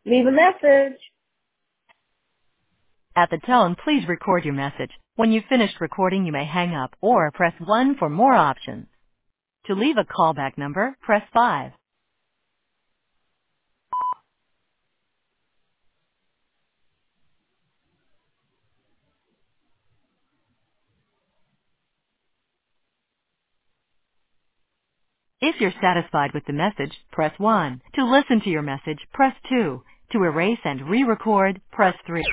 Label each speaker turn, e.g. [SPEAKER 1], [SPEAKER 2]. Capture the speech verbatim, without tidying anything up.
[SPEAKER 1] Leave a message.
[SPEAKER 2] At the tone, please record your message. When you've finished recording, you may hang up or press one for more options. To leave a callback number, press five. If you're satisfied with the message, press one. To listen to your message, press two. To erase and re-record, press three.